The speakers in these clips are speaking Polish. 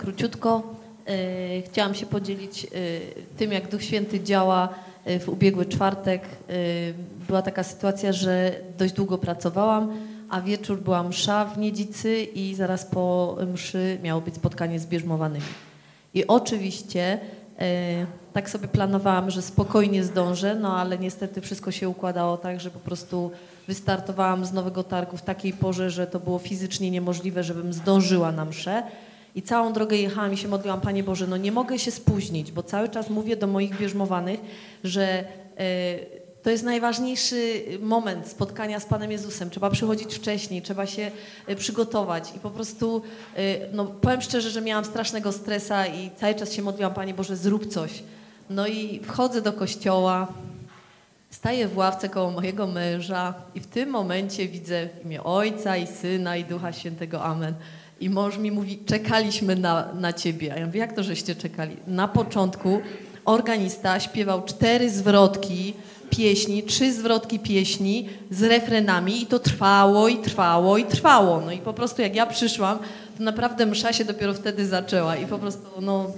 króciutko. Chciałam się podzielić tym, jak Duch Święty działa w ubiegły czwartek. Była taka sytuacja, że dość długo pracowałam, a wieczór była msza w Niedzicy i zaraz po mszy miało być spotkanie z bierzmowanymi. I oczywiście tak sobie planowałam, że spokojnie zdążę, no ale niestety wszystko się układało tak, że po prostu wystartowałam z Nowego Targu w takiej porze, że to było fizycznie niemożliwe, żebym zdążyła na mszę. I całą drogę jechałam i się modliłam, Panie Boże, no nie mogę się spóźnić, bo cały czas mówię do moich bierzmowanych, że to jest najważniejszy moment spotkania z Panem Jezusem. Trzeba przychodzić wcześniej, trzeba się przygotować i po prostu, no powiem szczerze, że miałam strasznego stresa i cały czas się modliłam, Panie Boże, zrób coś. No i wchodzę do kościoła, staję w ławce koło mojego męża i w tym momencie widzę w imię Ojca i Syna i Ducha Świętego, amen. I mąż mi mówi, czekaliśmy na ciebie. A ja mówię, jak to żeście czekali? Na początku organista śpiewał 4 zwrotki pieśni, 3 zwrotki pieśni z refrenami i to trwało i trwało i trwało. No i po prostu jak ja przyszłam, to naprawdę msza się dopiero wtedy zaczęła i po prostu no,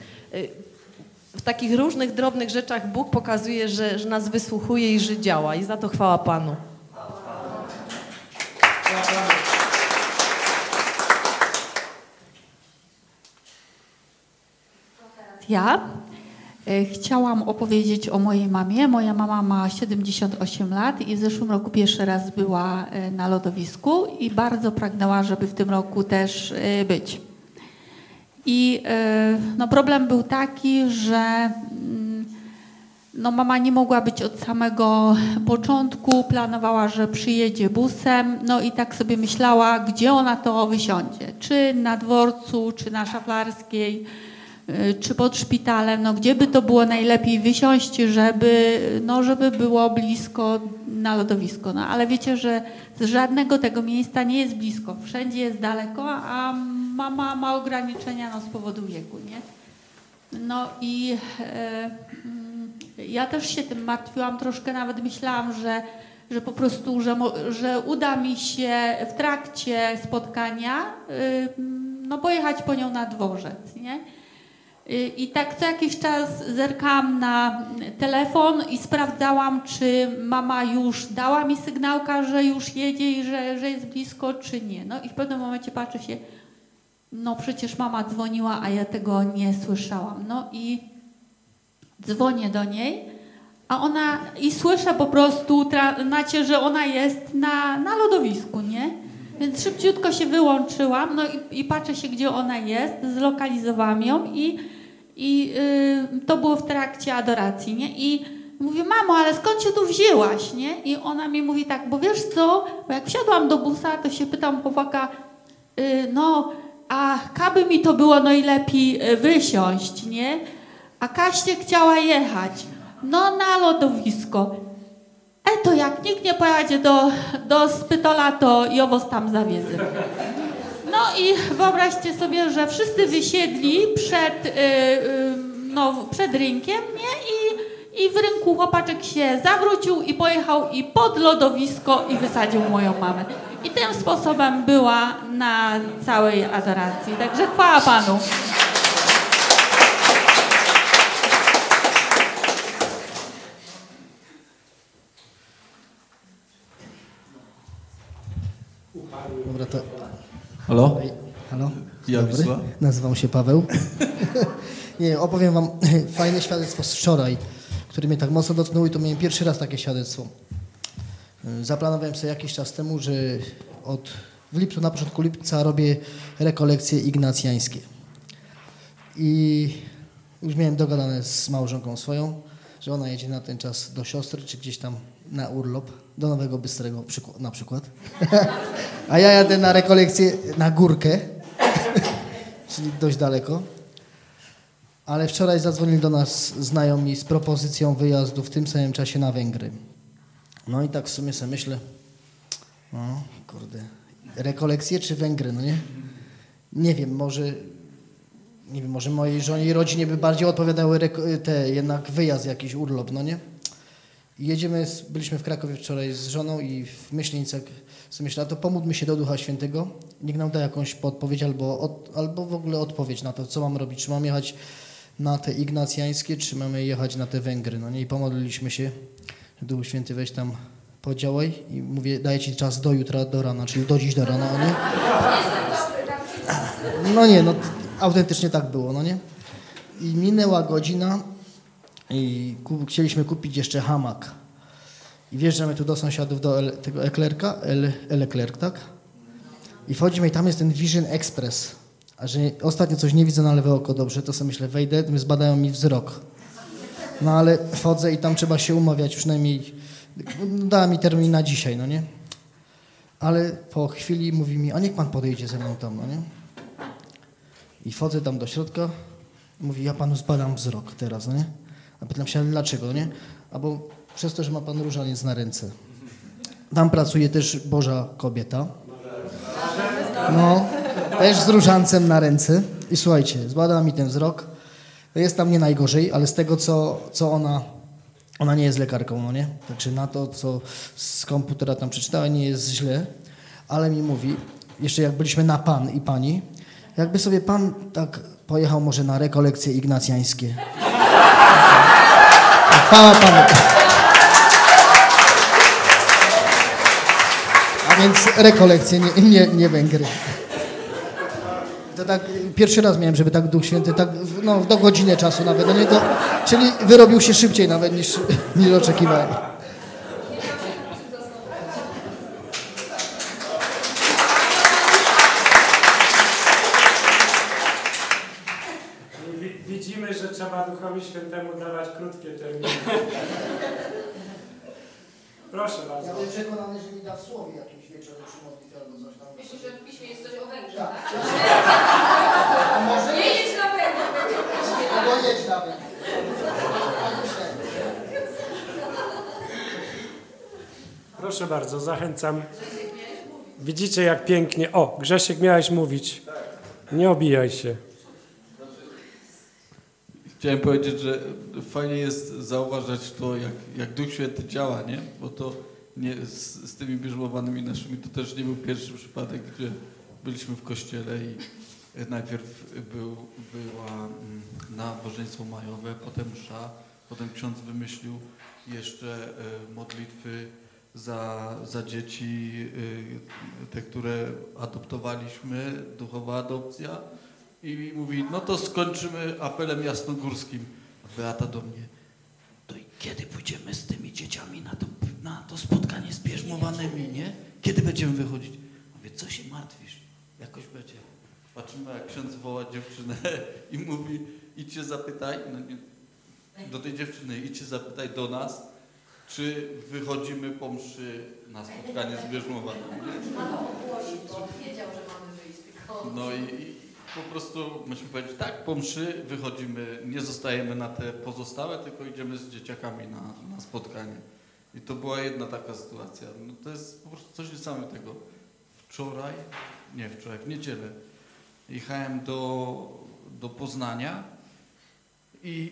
w takich różnych drobnych rzeczach Bóg pokazuje, że nas wysłuchuje i że działa i za to chwała Panu. Ja chciałam opowiedzieć o mojej mamie. Moja mama ma 78 lat i w zeszłym roku pierwszy raz była na lodowisku i bardzo pragnęła, żeby w tym roku też być. I no, problem był taki, że no, mama nie mogła być od samego początku, planowała, że przyjedzie busem, no i tak sobie myślała, gdzie ona to wysiądzie, czy na dworcu, czy na Szaflarskiej, czy pod szpitalem, no gdzie by to było najlepiej wysiąść, żeby było blisko na lodowisko. No ale wiecie, że z żadnego tego miejsca nie jest blisko, wszędzie jest daleko, a mama ma ograniczenia no, z powodu wieku, nie? No i ja też się tym martwiłam, troszkę nawet myślałam, że po prostu, że uda mi się w trakcie spotkania no, pojechać po nią na dworzec, nie? I tak co jakiś czas zerkałam na telefon i sprawdzałam, czy mama już dała mi sygnałka, że już jedzie i że jest blisko, czy nie. No i w pewnym momencie patrzę się, no przecież mama dzwoniła, a ja tego nie słyszałam. No i dzwonię do niej, a ona i słyszę po prostu, że ona jest na lodowisku, nie? Więc szybciutko się wyłączyłam, no i patrzę się, gdzie ona jest, zlokalizowałam ją i to było w trakcie adoracji, nie? I mówię, mamo, ale skąd się tu wzięłaś, nie? I ona mi mówi tak, bo wiesz co, bo jak wsiadłam do busa, to się pytam chłopaka, no, a kaby mi to było najlepiej wysiąść, nie? A Kaście chciała jechać, no na lodowisko. To jak nikt nie pojedzie do Spytola, to i owoc tam zawiezę. No i wyobraźcie sobie, że wszyscy wysiedli przed rynkiem, nie? I w rynku chłopaczek się zawrócił i pojechał i pod lodowisko i wysadził moją mamę. I tym sposobem była na całej adoracji. Także chwała Panu. Dobra, to... Halo? Halo? Ja Wisła? Nazywam się Paweł. Nie, opowiem wam fajne świadectwo z wczoraj, które mnie tak mocno dotknęło i to miałem pierwszy raz takie świadectwo. Zaplanowałem sobie jakiś czas temu, że na początku lipca robię rekolekcje ignacjańskie. I już miałem dogadane z małżonką swoją, że ona jedzie na ten czas do siostry, czy gdzieś tam na urlop, do Nowego Bystrego na przykład. A ja jadę na rekolekcję na Górkę, czyli dość daleko. Ale wczoraj zadzwonili do nas znajomi z propozycją wyjazdu w tym samym czasie na Węgry. No i tak w sumie sobie myślę, no kurde, rekolekcje czy Węgry, no nie? Nie wiem, może mojej żonie i rodzinie by bardziej odpowiadały jednak wyjazd, jakiś urlop, no nie? I byliśmy w Krakowie wczoraj z żoną i w Myślenicach sobie myślę, a to pomódlmy się do Ducha Świętego, niech nam da jakąś podpowiedź albo w ogóle odpowiedź na to, co mam robić, czy mam jechać na te ignacjańskie, czy mamy jechać na te Węgry, no nie? I pomodliliśmy się, Duch Święty weź tam podziałaj i mówię, daję ci czas do jutra, do rana, czyli do dziś, do rana, no nie? No nie, no autentycznie tak było, no nie? I minęła godzina i chcieliśmy kupić jeszcze hamak. I wjeżdżamy tu do sąsiadów, do tego Leclerc, tak? I wchodzimy i tam jest ten Vision Express. A że ostatnio coś nie widzę na lewe oko dobrze, to sobie myślę, wejdę, zbadają mi wzrok. No ale wchodzę i tam trzeba się umawiać, przynajmniej dała mi termin na dzisiaj, no nie? Ale po chwili mówi mi, a niech pan podejdzie ze mną tam, no nie? I wchodzę tam do środka, mówi, ja panu zbadam wzrok teraz, no nie? A pytam się, ale dlaczego, nie? A bo przez to, że ma pan różaniec na ręce. Tam pracuje też Boża kobieta. No, też z różancem na ręce. I słuchajcie, zbadała mi ten wzrok. Jest tam nie najgorzej, ale z tego, co ona nie jest lekarką, no nie? Także na to, co z komputera tam przeczytała, nie jest źle. Ale mi mówi, jeszcze jak byliśmy na pan i pani, jakby sobie pan tak pojechał może na rekolekcje ignacjańskie. Chwała Panu. A więc rekolekcje, nie Węgry. To tak pierwszy raz miałem, żeby tak Duch Święty, tak no, do godziny czasu nawet, no nie, czyli wyrobił się szybciej nawet niż oczekiwałem. Widzimy, że trzeba Duchowi Świętemu dawać krótkie terminy. Proszę bardzo. Ja byłem przekonany, że mi da w słowie jakimś wieczorem przy modlitwie albo coś tam. Myślisz, że w piśmie jest coś o Węgrzech, tak? A może Nie jedź na Węgry, będzie w piśmie. albo jedź nawet. Proszę bardzo, zachęcam. Widzicie, jak pięknie. O, Grzesiek, miałeś mówić. Nie obijaj się. Chciałem powiedzieć, że fajnie jest zauważać to, jak Duch Święty działa, nie? Bo to nie, z tymi bierzmowanymi naszymi to też nie był pierwszy przypadek, gdzie byliśmy w kościele i najpierw była nabożeństwo majowe, potem msza, potem ksiądz wymyślił jeszcze modlitwy za dzieci, te, które adoptowaliśmy, duchowa adopcja. I mówi, no to skończymy apelem jasnogórskim. A Beata do mnie, to i kiedy pójdziemy z tymi dzieciami na to spotkanie z bierzmowanymi, nie? Kiedy będziemy wychodzić? Mówię, co się martwisz? Jakoś będzie. Patrzymy, jak ksiądz woła dziewczynę i mówi, idźcie zapytaj, no nie, do tej dziewczyny, idźcie zapytaj do nas, czy wychodzimy po mszy na spotkanie z bierzmowanymi. Wiedział, że mamy wyjść, tylko... No i po prostu myśmy powiedzieli, tak, po mszy wychodzimy, nie zostajemy na te pozostałe, tylko idziemy z dzieciakami na spotkanie. I to była jedna taka sytuacja. No to jest po prostu coś niesamowitego. W niedzielę jechałem do Poznania i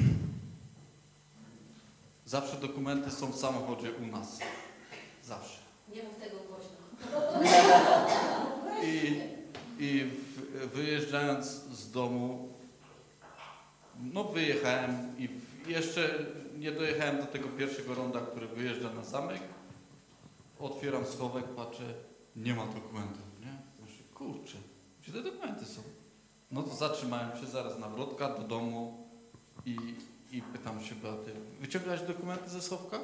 zawsze dokumenty są w samochodzie u nas. Zawsze. Nie mów tego głośno. I wyjeżdżając z domu, no wyjechałem i jeszcze nie dojechałem do tego pierwszego ronda, który wyjeżdża na zamek. Otwieram schowek, patrzę, nie ma dokumentów, nie? Myślę, kurczę, gdzie te dokumenty są? No to zatrzymałem się zaraz nawrotka do domu i pytam się Beaty, wyciągałeś dokumenty ze schowka?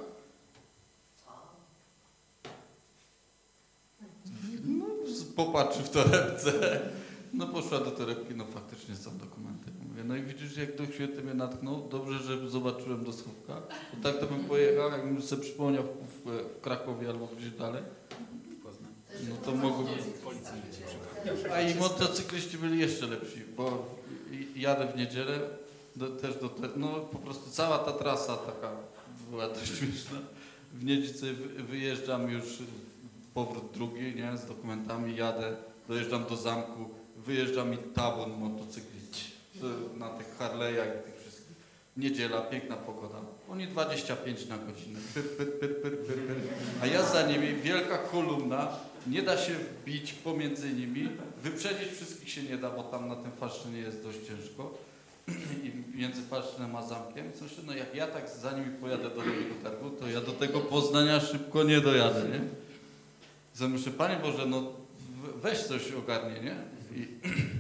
No, popatrzy w torebce. No poszła do torebki, no faktycznie są dokumenty. Mówię, no i widzisz, jak Duch Święty mnie natknął, dobrze, że zobaczyłem do schowka. Bo tak to bym pojechał, jakbym sobie przypomniał w Krakowie albo gdzieś dalej. No to mogłoby... A i motocykliści byli jeszcze lepsi, bo jadę w niedzielę, no po prostu cała ta trasa taka była dość śmieszna. W Niedzicy wyjeżdżam już, powrót drugi, nie, z dokumentami, jadę, dojeżdżam do zamku, wyjeżdża mi tabun motocyklistów na tych Harley'ach i tych wszystkich. Niedziela, piękna pogoda. Oni 25 na godzinę. Pyr, pyr, pyr, pyr, pyr, pyr. A ja za nimi, wielka kolumna, nie da się wbić pomiędzy nimi. Wyprzedzić wszystkich się nie da, bo tam na tym Faszczynie jest dość ciężko. I między Faszczynem a zamkiem. Zresztą, no jak ja tak za nimi pojadę do Nowego Targu, to ja do tego Poznania szybko nie dojadę, nie? Zamyślę, Panie Boże, no weź coś ogarnie, nie? I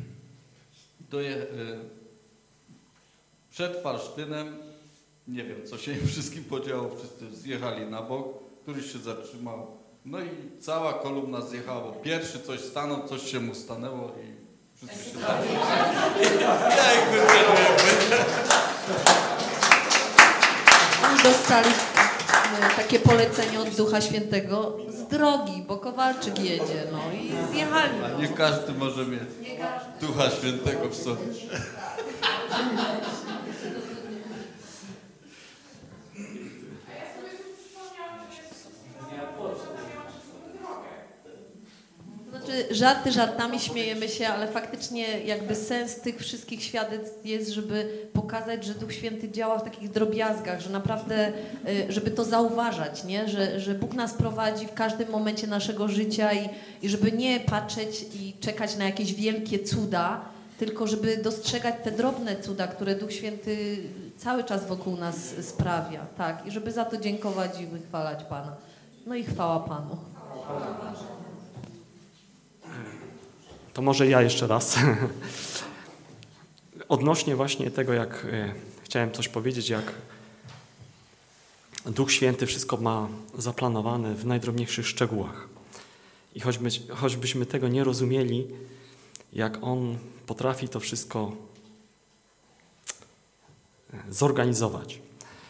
przed Fasztynem, nie wiem, co się im wszystkim podziało, wszyscy zjechali na bok, któryś się zatrzymał, no i cała kolumna zjechała. Pierwszy coś stanął, coś się mu stanęło i wszyscy się zatrzymali. Ja ich wybrałem. Oni dostali takie polecenie od Ducha Świętego z drogi, bo Kowalczyk jedzie, no i zjechali. A nie każdy może mieć Ducha Świętego w sobie. Znaczy, żarty żartami, śmiejemy się, ale faktycznie jakby sens tych wszystkich świadectw jest, żeby pokazać, że Duch Święty działa w takich drobiazgach, że naprawdę, żeby to zauważać, nie? Że Bóg nas prowadzi w każdym momencie naszego życia i żeby nie patrzeć i czekać na jakieś wielkie cuda, tylko żeby dostrzegać te drobne cuda, które Duch Święty cały czas wokół nas sprawia, tak? I żeby za to dziękować i wychwalać Pana. No i chwała Panu. To może ja jeszcze raz. Odnośnie właśnie tego, jak chciałem coś powiedzieć, jak Duch Święty wszystko ma zaplanowane w najdrobniejszych szczegółach. I choćbyśmy tego nie rozumieli, jak On potrafi to wszystko zorganizować.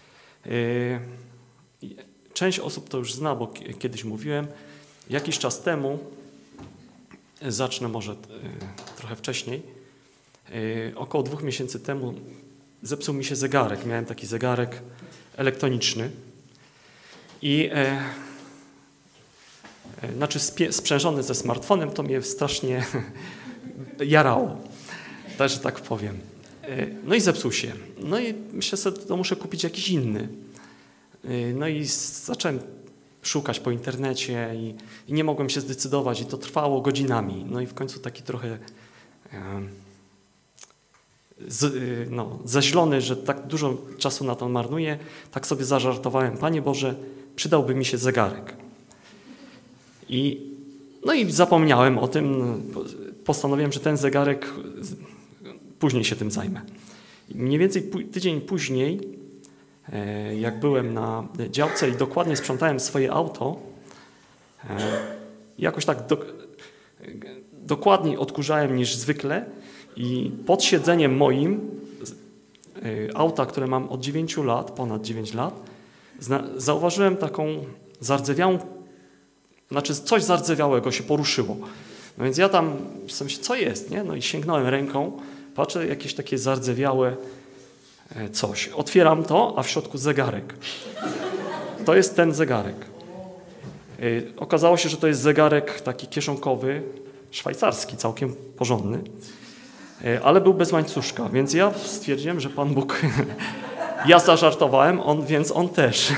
Część osób to już zna, bo kiedyś mówiłem, jakiś czas temu, zacznę może trochę wcześniej, około 2 miesięcy temu zepsuł mi się zegarek. Miałem taki zegarek elektroniczny i znaczy sprzężony ze smartfonem, to mnie strasznie jarało, też tak powiem. No i zepsuł się. No i myślę sobie, to muszę kupić jakiś inny. No i zacząłem szukać po internecie i nie mogłem się zdecydować i to trwało godzinami. No i w końcu taki trochę zaźlony, że tak dużo czasu na to marnuję, tak sobie zażartowałem, Panie Boże, przydałby mi się zegarek. No i zapomniałem o tym, postanowiłem, że ten zegarek, później się tym zajmę. I mniej więcej tydzień później, jak byłem na działce i dokładnie sprzątałem swoje auto, jakoś tak dokładniej odkurzałem niż zwykle i pod siedzeniem moim auta, które mam od 9 lat, ponad 9 lat, zauważyłem taką zardzewiałą, znaczy coś zardzewiałego się poruszyło. No więc ja tam myślę, co jest, nie? No i sięgnąłem ręką, patrzę, jakieś takie zardzewiałe coś. Otwieram to, a w środku zegarek. To jest ten zegarek. Okazało się, że to jest zegarek taki kieszonkowy, szwajcarski, całkiem porządny, ale był bez łańcuszka, więc ja stwierdziłem, że Pan Bóg, ja zażartowałem, więc on też.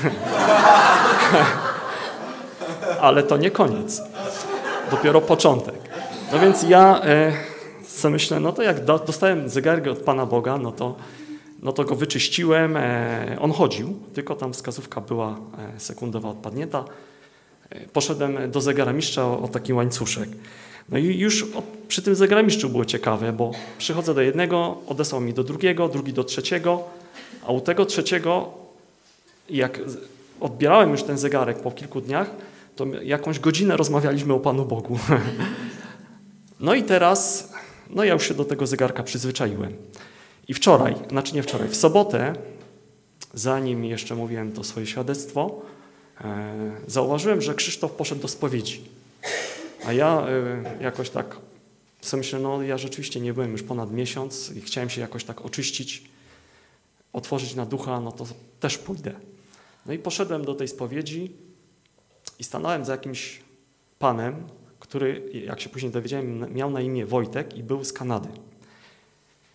Ale to nie koniec. Dopiero początek. No więc ja sobie myślę, no to jak dostałem zegarek od Pana Boga, no to go wyczyściłem. On chodził, tylko tam wskazówka była sekundowa odpadnięta. Poszedłem do zegaramistrza o taki łańcuszek. No i już przy tym zegaramistrzu było ciekawe, bo przychodzę do jednego, odesłał mi do drugiego, drugi do trzeciego, a u tego trzeciego, jak odbierałem już ten zegarek po kilku dniach, to jakąś godzinę rozmawialiśmy o Panu Bogu. No i teraz, no ja już się do tego zegarka przyzwyczaiłem. I wczoraj, znaczy nie wczoraj, w sobotę, zanim jeszcze mówiłem to swoje świadectwo, zauważyłem, że Krzysztof poszedł do spowiedzi. A ja jakoś tak sobie myślę, no ja rzeczywiście nie byłem już ponad miesiąc i chciałem się jakoś tak oczyścić, otworzyć na ducha, no to też pójdę. No i poszedłem do tej spowiedzi i stanąłem za jakimś panem, który, jak się później dowiedziałem, miał na imię Wojtek i był z Kanady.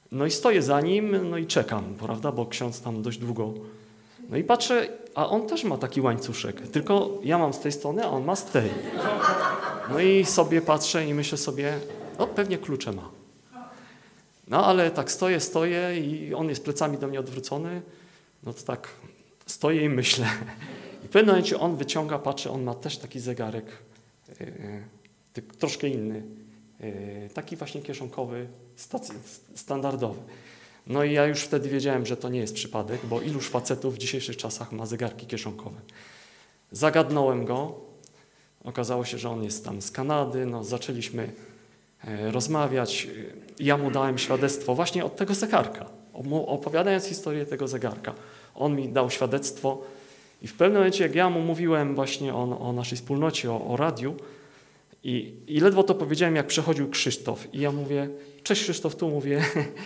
No i stoję za nim, no i czekam, prawda, bo ksiądz tam dość długo. No i patrzę, a on też ma taki łańcuszek, tylko ja mam z tej strony, a on ma z tej. No i sobie patrzę i myślę sobie, no pewnie klucze ma. No ale tak stoję i on jest plecami do mnie odwrócony, no to tak stoję i myślę. I w pewnym momencie on wyciąga, patrzy, on ma też taki zegarek, troszkę inny, taki właśnie kieszonkowy, standardowy. No i ja już wtedy wiedziałem, że to nie jest przypadek, bo iluż facetów w dzisiejszych czasach ma zegarki kieszonkowe. Zagadnąłem go, okazało się, że on jest tam z Kanady, no zaczęliśmy rozmawiać. Ja mu dałem świadectwo właśnie od tego zegarka, opowiadając historię tego zegarka. On mi dał świadectwo i w pewnym momencie, jak ja mu mówiłem właśnie o naszej wspólnocie, o radiu i ledwo to powiedziałem, jak przechodził Krzysztof i ja mówię, cześć Krzysztof, tu mówię,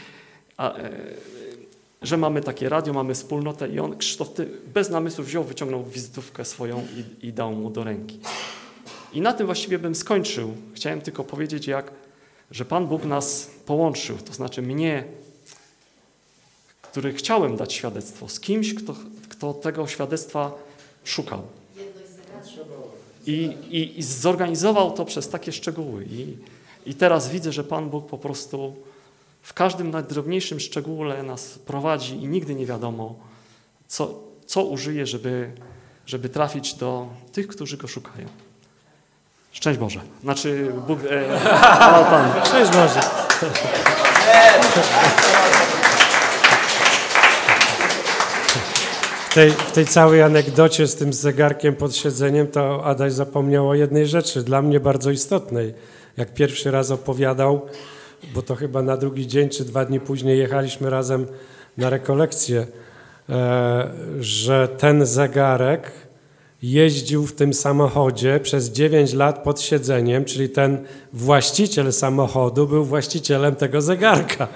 że mamy takie radio, mamy wspólnotę i on, Krzysztof, ty bez namysłu wziął, wyciągnął wizytówkę swoją i dał mu do ręki. I na tym właściwie bym skończył. Chciałem tylko powiedzieć, że Pan Bóg nas połączył, to znaczy mnie, który chciałem dać świadectwo, z kimś, kto tego świadectwa szukał. I zorganizował to przez takie szczegóły. I teraz widzę, że Pan Bóg po prostu w każdym najdrobniejszym szczególe nas prowadzi i nigdy nie wiadomo, co użyje, żeby trafić do tych, którzy Go szukają. Szczęść Boże. Znaczy Bóg... Pan. Szczęść Boże. W tej całej anegdocie z tym zegarkiem pod siedzeniem to Adaś zapomniał o jednej rzeczy, dla mnie bardzo istotnej. Jak pierwszy raz opowiadał, bo to chyba na drugi dzień czy 2 dni później jechaliśmy razem na rekolekcję, że ten zegarek jeździł w tym samochodzie przez 9 lat pod siedzeniem, czyli ten właściciel samochodu był właścicielem tego zegarka.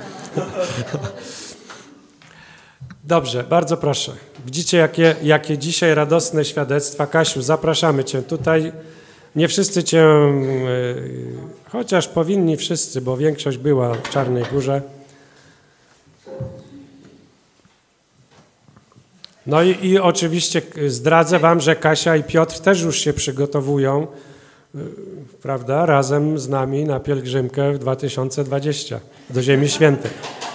Dobrze, bardzo proszę. Widzicie, jakie dzisiaj radosne świadectwa. Kasiu, zapraszamy Cię tutaj. Nie wszyscy Cię, chociaż powinni wszyscy, bo większość była w Czarnej Górze. No i oczywiście zdradzę Wam, że Kasia i Piotr też już się przygotowują, prawda, razem z nami na pielgrzymkę w 2020 do Ziemi Świętej.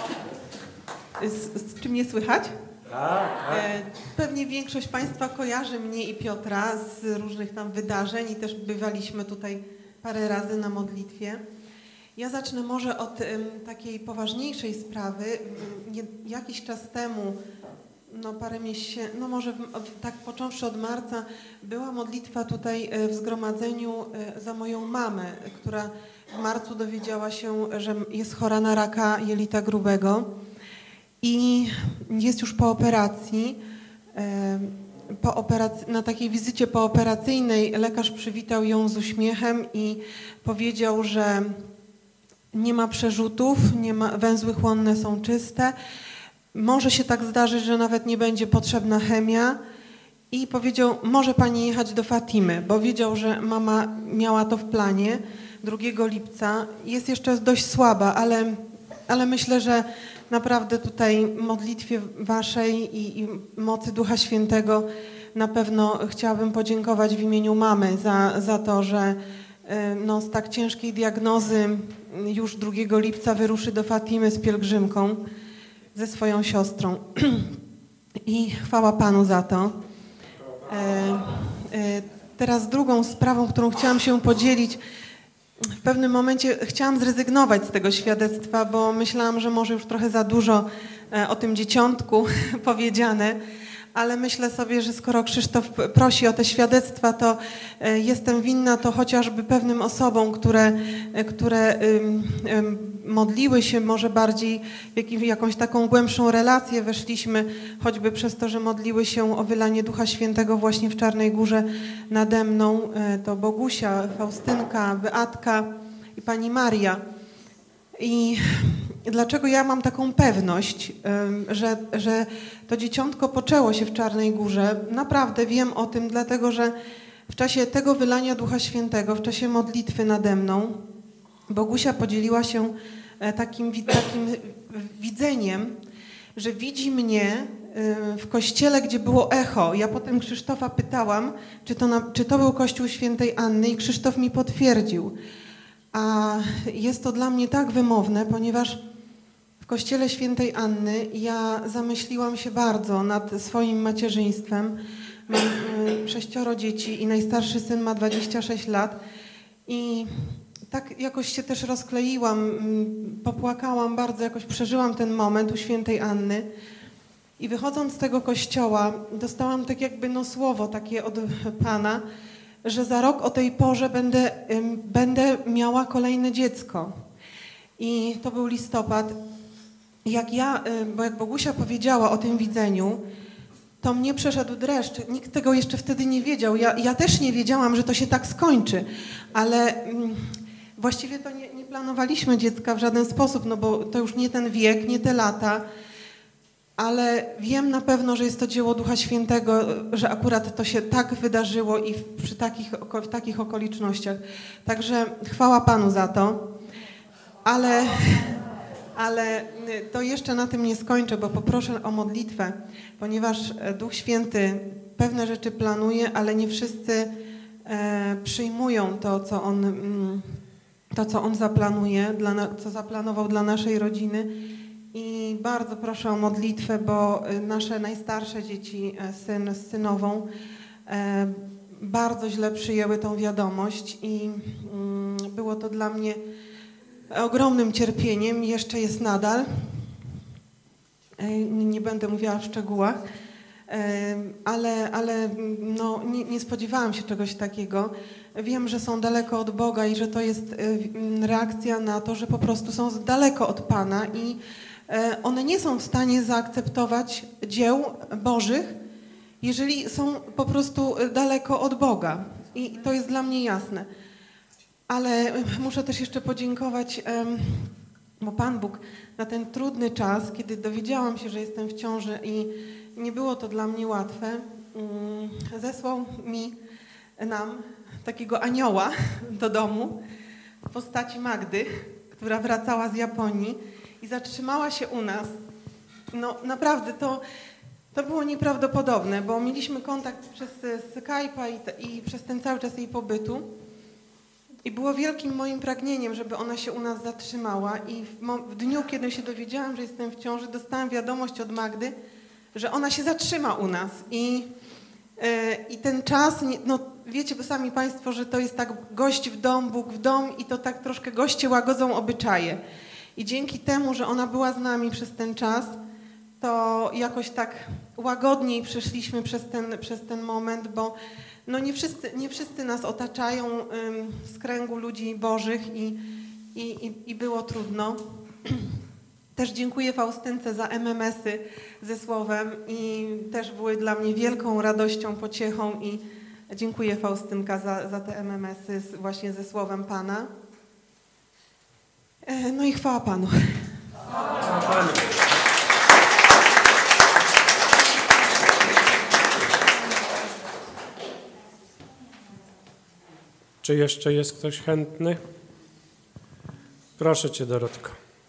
Czy mnie słychać? Tak. Pewnie większość Państwa kojarzy mnie i Piotra z różnych tam wydarzeń i też bywaliśmy tutaj parę razy na modlitwie. Ja zacznę może od takiej poważniejszej sprawy. Jakiś czas temu, parę miesięcy, może tak począwszy od marca, była modlitwa tutaj w zgromadzeniu za moją mamę, która w marcu dowiedziała się, że jest chora na raka jelita grubego. I jest już po operacji. Na takiej wizycie pooperacyjnej lekarz przywitał ją z uśmiechem i powiedział, że nie ma przerzutów, węzły chłonne są czyste. Może się tak zdarzyć, że nawet nie będzie potrzebna chemia. I powiedział, może pani jechać do Fatimy, bo wiedział, że mama miała to w planie 2 lipca. Jest jeszcze dość słaba, ale myślę, że naprawdę tutaj modlitwie Waszej i mocy Ducha Świętego na pewno chciałabym podziękować w imieniu mamy za to, że z tak ciężkiej diagnozy już 2 lipca wyruszy do Fatimy z pielgrzymką ze swoją siostrą. I chwała Panu za to. Teraz drugą sprawą, którą chciałam się podzielić. W pewnym momencie chciałam zrezygnować z tego świadectwa, bo myślałam, że może już trochę za dużo o tym dzieciątku powiedziane, ale myślę sobie, że skoro Krzysztof prosi o te świadectwa, to jestem winna to chociażby pewnym osobom, które modliły się może bardziej w jakąś taką głębszą relację weszliśmy, choćby przez to, że modliły się o wylanie Ducha Świętego właśnie w Czarnej Górze nade mną. To Bogusia, Faustynka, Beatka i pani Maria. I dlaczego ja mam taką pewność, że to dzieciątko poczęło się w Czarnej Górze? Naprawdę wiem o tym, dlatego że w czasie tego wylania Ducha Świętego, w czasie modlitwy nade mną, Bogusia podzieliła się takim widzeniem, że widzi mnie w kościele, gdzie było echo. Ja potem Krzysztofa pytałam, czy to był kościół świętej Anny i Krzysztof mi potwierdził. A jest to dla mnie tak wymowne, ponieważ w kościele świętej Anny ja zamyśliłam się bardzo nad swoim macierzyństwem. Mam 6 dzieci i najstarszy syn ma 26 lat. I tak jakoś się też rozkleiłam, popłakałam bardzo, jakoś przeżyłam ten moment u świętej Anny. I wychodząc z tego kościoła dostałam tak jakby słowo takie od Pana, że za rok o tej porze będę miała kolejne dziecko. I to był listopad. Bo jak Bogusia powiedziała o tym widzeniu, to mnie przeszedł dreszcz. Nikt tego jeszcze wtedy nie wiedział. Ja też nie wiedziałam, że to się tak skończy, ale właściwie to nie planowaliśmy dziecka w żaden sposób, no bo to już nie ten wiek, nie te lata, ale wiem na pewno, że jest to dzieło Ducha Świętego, że akurat to się tak wydarzyło i w takich okolicznościach. Także chwała Panu za to, ale to jeszcze na tym nie skończę, bo poproszę o modlitwę, ponieważ Duch Święty pewne rzeczy planuje, ale nie wszyscy przyjmują to, co On zaplanuje, co zaplanował dla naszej rodziny. I bardzo proszę o modlitwę, bo nasze najstarsze dzieci, syn z synową, bardzo źle przyjęły tą wiadomość i było to dla mnie ogromnym cierpieniem, jeszcze jest nadal. Nie będę mówiła w szczegółach, ale nie spodziewałam się czegoś takiego. Wiem, że są daleko od Boga i że to jest reakcja na to, że po prostu są daleko od Pana i one nie są w stanie zaakceptować dzieł Bożych, jeżeli są po prostu daleko od Boga. I to jest dla mnie jasne. Ale muszę też jeszcze podziękować, bo Pan Bóg na ten trudny czas, kiedy dowiedziałam się, że jestem w ciąży i nie było to dla mnie łatwe, zesłał nam takiego anioła do domu w postaci Magdy, która wracała z Japonii i zatrzymała się u nas. No naprawdę to było nieprawdopodobne, bo mieliśmy kontakt przez Skype'a i przez ten cały czas jej pobytu. I było wielkim moim pragnieniem, żeby ona się u nas zatrzymała i w dniu, kiedy się dowiedziałam, że jestem w ciąży, dostałam wiadomość od Magdy, że ona się zatrzyma u nas. I ten czas, no wiecie sami Państwo, że to jest tak gość w dom, Bóg w dom i to tak troszkę goście łagodzą obyczaje. I dzięki temu, że ona była z nami przez ten czas, to jakoś tak łagodniej przeszliśmy przez ten moment, bo no nie wszyscy nas otaczają z kręgu ludzi bożych i było trudno. Też dziękuję Faustynce za MMS-y ze słowem i też były dla mnie wielką radością, pociechą i dziękuję Faustynka za te MMS-y właśnie ze słowem Pana. No i chwała Panu. Chwała Panu. Czy jeszcze jest ktoś chętny? Proszę Cię, Dorotko.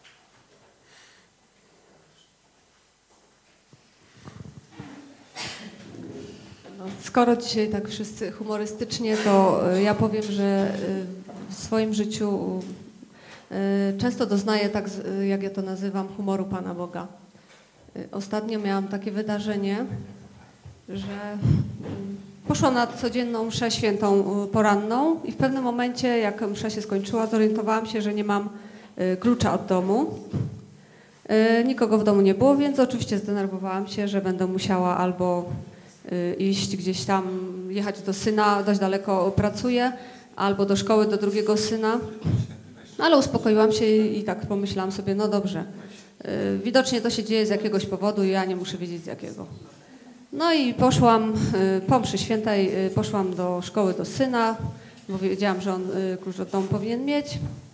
No, skoro dzisiaj tak wszyscy humorystycznie, to ja powiem, że w swoim życiu często doznaję, tak jak ja to nazywam, humoru Pana Boga. Ostatnio miałam takie wydarzenie, że poszłam na codzienną mszę świętą poranną i w pewnym momencie, jak msza się skończyła, zorientowałam się, że nie mam klucza od domu. Nikogo w domu nie było, więc oczywiście zdenerwowałam się, że będę musiała albo iść gdzieś tam, jechać do syna, dość daleko pracuję, albo do szkoły do drugiego syna. Ale uspokoiłam się i tak pomyślałam sobie, no dobrze, widocznie to się dzieje z jakiegoś powodu i ja nie muszę wiedzieć z jakiego. No i poszłam, po mszy świętej poszłam do szkoły do syna, bo wiedziałam, że on klucz od domu powinien mieć.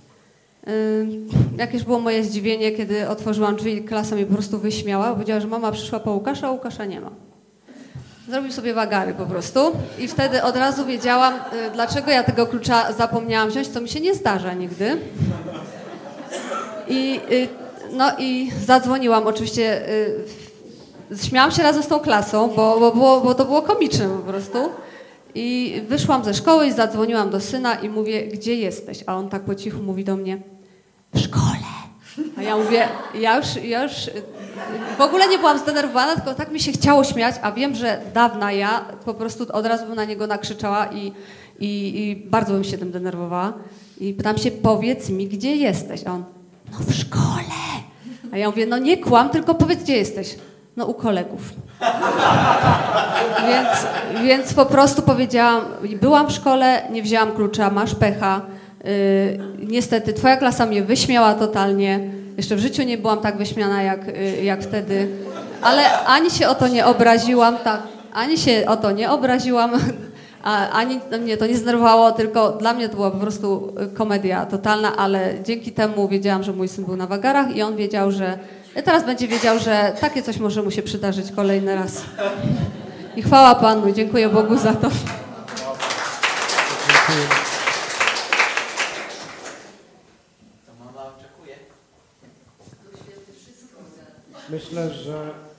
Jakież było moje zdziwienie, kiedy otworzyłam drzwi, klasa mnie po prostu wyśmiała, powiedziała, że mama przyszła po Łukasza, a Łukasza nie ma. Zrobił sobie wagary po prostu i wtedy od razu wiedziałam, dlaczego ja tego klucza zapomniałam wziąć, co mi się nie zdarza nigdy. No i zadzwoniłam oczywiście, śmiałam się razem z tą klasą, bo to było komiczne po prostu. I wyszłam ze szkoły i zadzwoniłam do syna i mówię, gdzie jesteś? A on tak po cichu mówi do mnie, w szkole. A ja mówię, ja już w ogóle nie byłam zdenerwowana, tylko tak mi się chciało śmiać, a wiem, że dawna ja po prostu od razu bym na niego nakrzyczała i bardzo bym się tym denerwowała. I pytam się, powiedz mi, gdzie jesteś? A on, no w szkole. A ja mówię, no nie kłam, tylko powiedz, gdzie jesteś. No u kolegów. Więc po prostu powiedziałam, byłam w szkole, nie wzięłam klucza, masz pecha. Niestety twoja klasa mnie wyśmiała totalnie. Jeszcze w życiu nie byłam tak wyśmiana jak wtedy. Ale ani się o to nie obraziłam, tak, ani się o to nie obraziłam, ani mnie to nie zdenerwowało, tylko dla mnie to była po prostu komedia totalna, ale dzięki temu wiedziałam, że mój syn był na wagarach i on wiedział, że teraz będzie wiedział, że takie coś może mu się przydarzyć kolejny raz. I chwała Panu, dziękuję Bogu za to. Dziękuję. To mama oczekuje. Myślę, że